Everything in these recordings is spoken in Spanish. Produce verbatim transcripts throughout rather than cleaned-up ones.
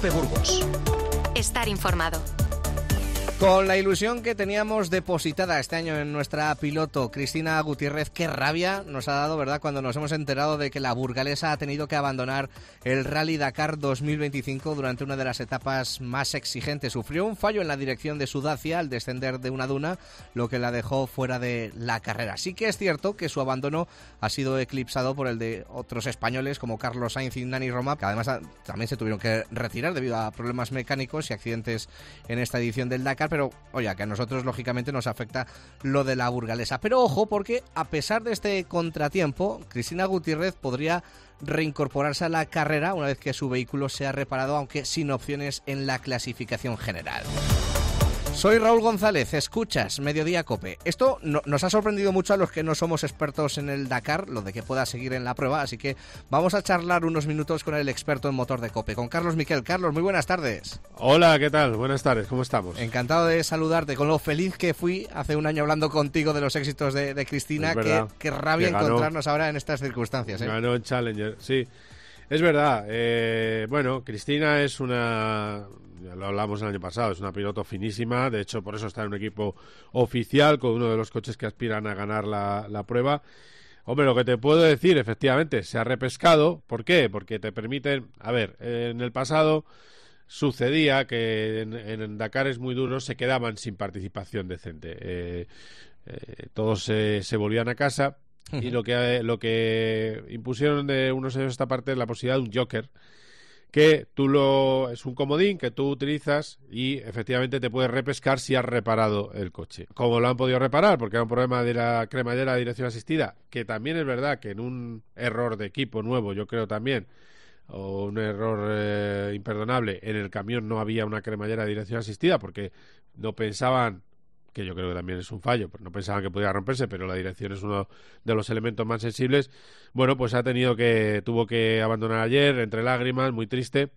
COPE Burgos. Estar informado. Con la ilusión que teníamos depositada este año en nuestra piloto Cristina Gutiérrez, qué rabia nos ha dado, ¿verdad?, cuando nos hemos enterado de que la burgalesa ha tenido que abandonar el Rally Dakar dos mil veinticinco durante una de las etapas más exigentes. Sufrió un fallo en la dirección de su Dacia al descender de una duna, lo que la dejó fuera de la carrera. Sí que es cierto que su abandono ha sido eclipsado por el de otros españoles como Carlos Sainz y Nani Roma, que además también se tuvieron que retirar debido a problemas mecánicos y accidentes en esta edición del Dakar. Pero, oye, que a nosotros lógicamente nos afecta lo de la burgalesa. Pero ojo, porque a pesar de este contratiempo, Cristina Gutiérrez podría reincorporarse a la carrera una vez que su vehículo sea reparado, aunque sin opciones en la clasificación general. Soy Raúl González, escuchas Mediodía Cope. Esto no, nos ha sorprendido mucho a los que no somos expertos en el Dakar, lo de que pueda seguir en la prueba, así que vamos a charlar unos minutos con el experto en motor de Cope, con Carlos Miquel. Carlos, muy buenas tardes. Hola, ¿qué tal? Buenas tardes, ¿cómo estamos? Encantado de saludarte, con lo feliz que fui hace un año hablando contigo de los éxitos de, de Cristina. Qué, qué rabia que ganó, encontrarnos ahora en estas circunstancias, ¿eh? Ganó en Challenger, sí. Es verdad, eh, bueno, Cristina es una, ya lo hablamos el año pasado, es una piloto finísima, de hecho por eso está en un equipo oficial con uno de los coches que aspiran a ganar la, la prueba. Hombre, lo que te puedo decir, efectivamente, se ha repescado. ¿Por qué? Porque te permiten, a ver, en el pasado sucedía que en, en Dakar es muy duro, se quedaban sin participación decente, eh, eh, todos se, se volvían a casa. Y lo que lo que impusieron de unos años a esta parte es la posibilidad de un joker, que tú lo es un comodín que tú utilizas y efectivamente te puedes repescar si has reparado el coche. ¿Cómo lo han podido reparar? Porque era un problema de la cremallera de dirección asistida, que también es verdad que en un error de equipo nuevo, yo creo también, o un error eh, imperdonable, en el camión no había una cremallera de dirección asistida porque no pensaban, que yo creo que también es un fallo, pues no pensaban que pudiera romperse, pero la dirección es uno de los elementos más sensibles. Bueno, pues ha tenido que, tuvo que abandonar ayer, entre lágrimas, muy triste,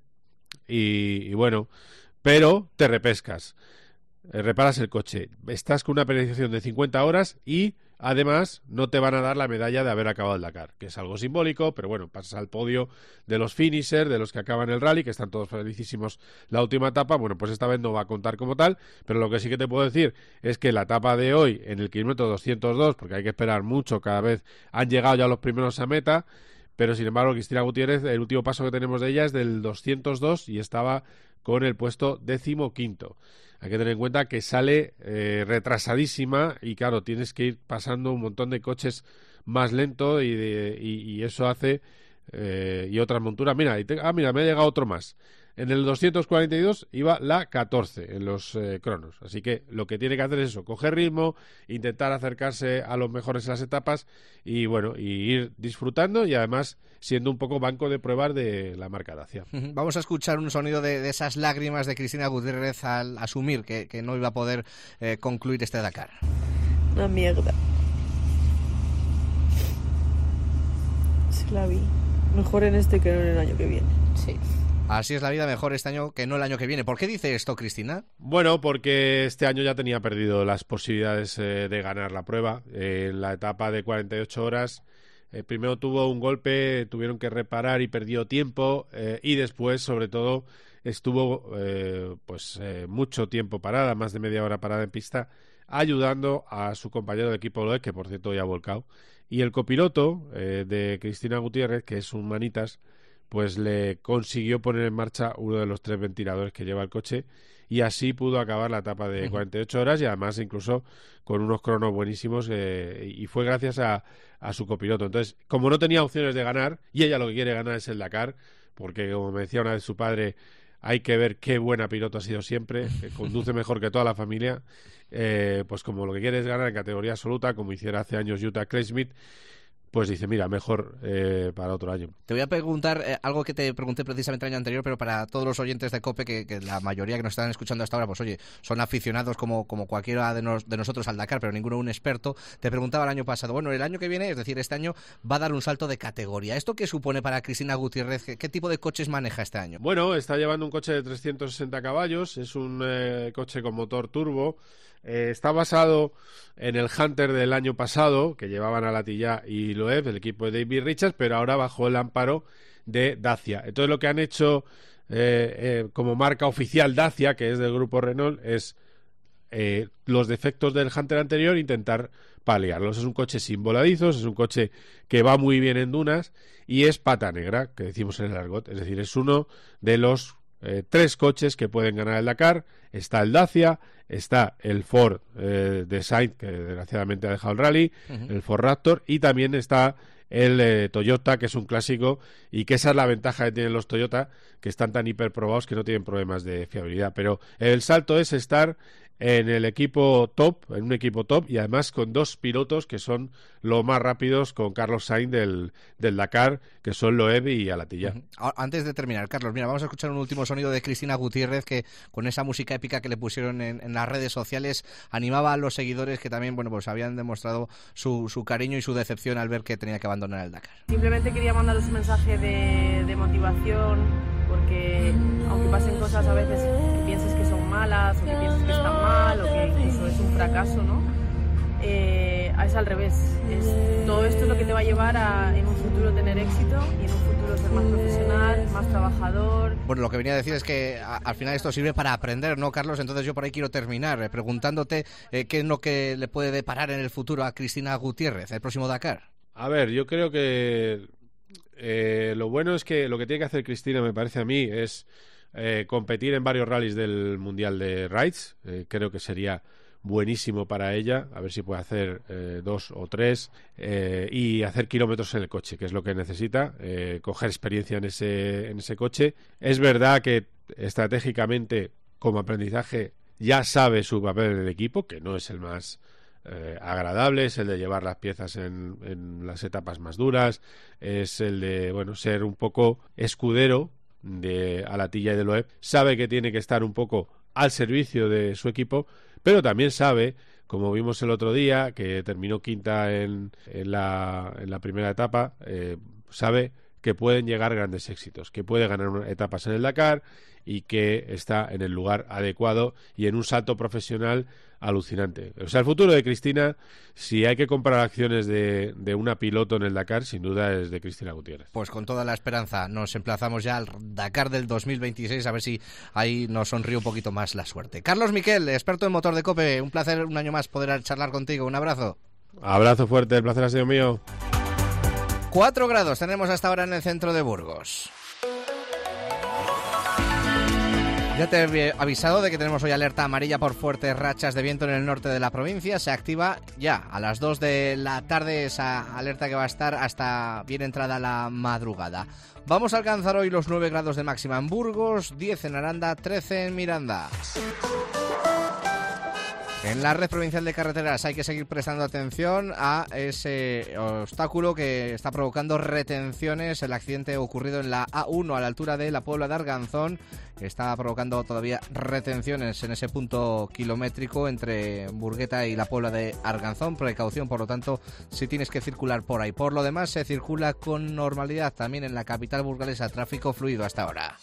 y, y bueno, pero te repescas, eh, reparas el coche, estás con una penalización de cincuenta horas y además no te van a dar la medalla de haber acabado el Dakar, que es algo simbólico, pero bueno, pasas al podio de los finishers, de los que acaban el rally, que están todos felicísimos la última etapa. Bueno, pues esta vez no va a contar como tal, pero lo que sí que te puedo decir es que la etapa de hoy, en el kilómetro doscientos dos, porque hay que esperar mucho, cada vez han llegado ya los primeros a meta, pero sin embargo Cristina Gutiérrez, el último paso que tenemos de ella es del doscientos dos y estaba con el puesto decimoquinto. Hay que tener en cuenta que sale eh, retrasadísima y claro, tienes que ir pasando un montón de coches más lento y, de, y, y eso hace eh, y otras monturas. Mira, y te, ah, mira, me ha llegado otro más. En el doscientos cuarenta y dos iba la catorce en los eh, cronos. Así que lo que tiene que hacer es eso, coger ritmo, intentar acercarse a los mejores en las etapas y bueno, y ir disfrutando y además siendo un poco banco de pruebas de la marca Dacia. Vamos a escuchar un sonido de, de esas lágrimas de Cristina Gutiérrez al asumir que, que no iba a poder eh, concluir este Dakar. Una mierda. Sí la vi. Mejor en este que no en el año que viene. Sí. Así es la vida, mejor este año que no el año que viene. ¿Por qué dice esto, Cristina? Bueno, porque este año ya tenía perdido las posibilidades eh, de ganar la prueba. Eh, en la etapa de cuarenta y ocho horas, eh, primero tuvo un golpe, tuvieron que reparar y perdió tiempo. Eh, y después, sobre todo, estuvo eh, pues eh, mucho tiempo parada, más de media hora parada en pista, ayudando a su compañero de equipo, Loeb, que por cierto ya ha volcado. Y el copiloto eh, de Cristina Gutiérrez, que es un manitas, pues le consiguió poner en marcha uno de los tres ventiladores que lleva el coche y así pudo acabar la etapa de cuarenta y ocho horas y además incluso con unos cronos buenísimos eh, y fue gracias a, a su copiloto. Entonces, como no tenía opciones de ganar y ella lo que quiere ganar es el Dakar, porque como me decía una vez su padre, hay que ver qué buena piloto ha sido siempre, que conduce mejor que toda la familia, eh, pues como lo que quiere es ganar en categoría absoluta, como hiciera hace años Jutta Kleinschmidt, pues dice, mira, mejor eh, para otro año. Te voy a preguntar eh, algo que te pregunté precisamente el año anterior, pero para todos los oyentes de COPE, que, que la mayoría que nos están escuchando hasta ahora, pues oye, son aficionados como, como cualquiera de, nos, de nosotros al Dakar, pero ninguno un experto. Te preguntaba el año pasado, bueno, el año que viene, es decir, este año va a dar un salto de categoría. ¿Esto qué supone para Cristina Gutiérrez? ¿Qué, qué tipo de coches maneja este año? Bueno, está llevando un coche de trescientos sesenta caballos, es un eh, coche con motor turbo. Eh, está basado en el Hunter del año pasado, que llevaban a Latilla y Loeb, el equipo de David Richards, pero ahora bajo el amparo de Dacia. Entonces lo que han hecho eh, eh, como marca oficial Dacia, que es del grupo Renault, es eh, los defectos del Hunter anterior, intentar paliarlos. Es un coche sin voladizos, es un coche que va muy bien en dunas y es pata negra, que decimos en el argot, es decir, es uno de los eh, tres coches que pueden ganar el Dakar. Está el Dacia, está el Ford eh, de Sainz, que desgraciadamente ha dejado el rally, uh-huh. el Ford Raptor, y también está el eh, Toyota, que es un clásico, y que esa es la ventaja que tienen los Toyota, que están tan hiperprobados que no tienen problemas de fiabilidad. Pero el salto es estar en el equipo top, en un equipo top, y además con dos pilotos que son los más rápidos, con Carlos Sainz del, del Dakar, que son Loeb y Alatilla. Uh-huh. Antes de terminar, Carlos, mira, vamos a escuchar un último sonido de Cristina Gutiérrez, que con esa música épica que le pusieron en, en las redes sociales animaba a los seguidores que también, bueno, pues habían demostrado su, su cariño y su decepción al ver que tenía que abandonar el Dakar. Simplemente quería mandaros un mensaje de, de motivación, porque aunque pasen cosas a veces que pienses que son malas, o que pienses que están mal, o que incluso es un fracaso, ¿no? Eh, es al revés. Es, todo esto es lo que te va a llevar a en un futuro tener éxito y en un futuro ser más profesional, más trabajador. Bueno, lo que venía a decir es que a, al final esto sirve para aprender, ¿no, Carlos? Entonces yo por ahí quiero terminar eh, preguntándote eh, qué es lo que le puede deparar en el futuro a Cristina Gutiérrez, el próximo Dakar. A ver, yo creo que eh, lo bueno es que lo que tiene que hacer Cristina, me parece a mí, es eh, competir en varios rallies del Mundial de Rides. Eh, creo que sería buenísimo para ella, a ver si puede hacer eh, dos o tres eh, y hacer kilómetros en el coche, que es lo que necesita, eh, coger experiencia en ese, en ese coche. Es verdad que estratégicamente, como aprendizaje, ya sabe su papel en el equipo, que no es el más eh, agradable, es el de llevar las piezas en, en las etapas más duras, es el de, bueno, ser un poco escudero de Alatilla y de Loeb. Sabe que tiene que estar un poco al servicio de su equipo, pero también sabe, como vimos el otro día, que terminó quinta en, en, la, en la primera etapa, eh, sabe que pueden llegar grandes éxitos, que puede ganar etapas en el Dakar y que está en el lugar adecuado y en un salto profesional alucinante. O sea, el futuro de Cristina, si hay que comprar acciones de, de una piloto en el Dakar, sin duda es de Cristina Gutiérrez. Pues con toda la esperanza nos emplazamos ya al Dakar del dos mil veintiséis, a ver si ahí nos sonríe un poquito más la suerte. Carlos Miquel, experto en motor de COPE, un placer un año más poder charlar contigo. Un abrazo. Abrazo fuerte, el placer ha sido mío. Cuatro grados tenemos hasta ahora en el centro de Burgos. Ya te he avisado de que tenemos hoy alerta amarilla por fuertes rachas de viento en el norte de la provincia. Se activa ya a las dos de la tarde esa alerta que va a estar hasta bien entrada la madrugada. Vamos a alcanzar hoy los nueve grados de máxima en Burgos, diez en Aranda, trece en Miranda. En la red provincial de carreteras hay que seguir prestando atención a ese obstáculo que está provocando retenciones. El accidente ocurrido en la A uno a la altura de la Puebla de Arganzón está provocando todavía retenciones en ese punto kilométrico entre Burgueta y la Puebla de Arganzón. Precaución, por lo tanto, si tienes que circular por ahí. Por lo demás, se circula con normalidad también en la capital burgalesa. Tráfico fluido hasta ahora.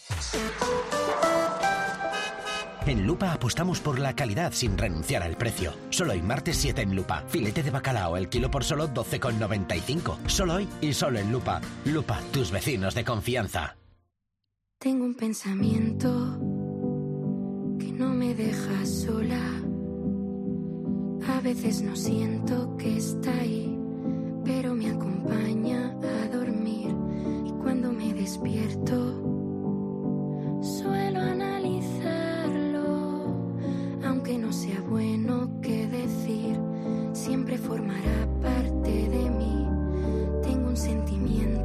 En Lupa apostamos por la calidad sin renunciar al precio. Solo hoy martes siete en Lupa. Filete de bacalao el kilo por solo doce con noventa y cinco. Solo hoy y solo en Lupa. Lupa, tus vecinos de confianza. Tengo un pensamiento que no me deja sola. A veces no siento que está ahí, pero me acompaña a dormir. Y cuando me despierto, suelo analizarlo. Aunque no sea bueno que decir, siempre formará parte de mí. Tengo un sentimiento.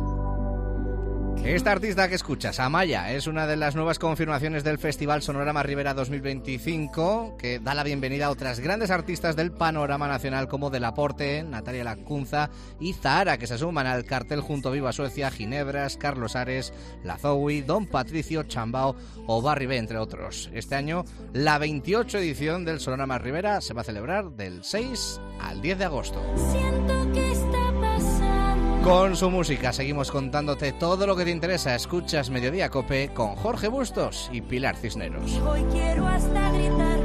Esta artista que escuchas, Amaya, es una de las nuevas confirmaciones del Festival Sonorama Ribera dos mil veinticinco, que da la bienvenida a otras grandes artistas del panorama nacional como Del Aporte, Natalia Lacunza y Zahara, que se suman al cartel junto a Viva Suecia, Ginebras, Carlos Ares, La Zoe, Don Patricio, Chambao o Barry B, entre otros. Este año, la veintiocho edición del Sonorama Ribera se va a celebrar del seis al diez de agosto. Siento que está pasando. Con su música seguimos contándote todo lo que te interesa. Escuchas Mediodía Cope con Jorge Bustos y Pilar Cisneros. Hoy quiero hasta gritar.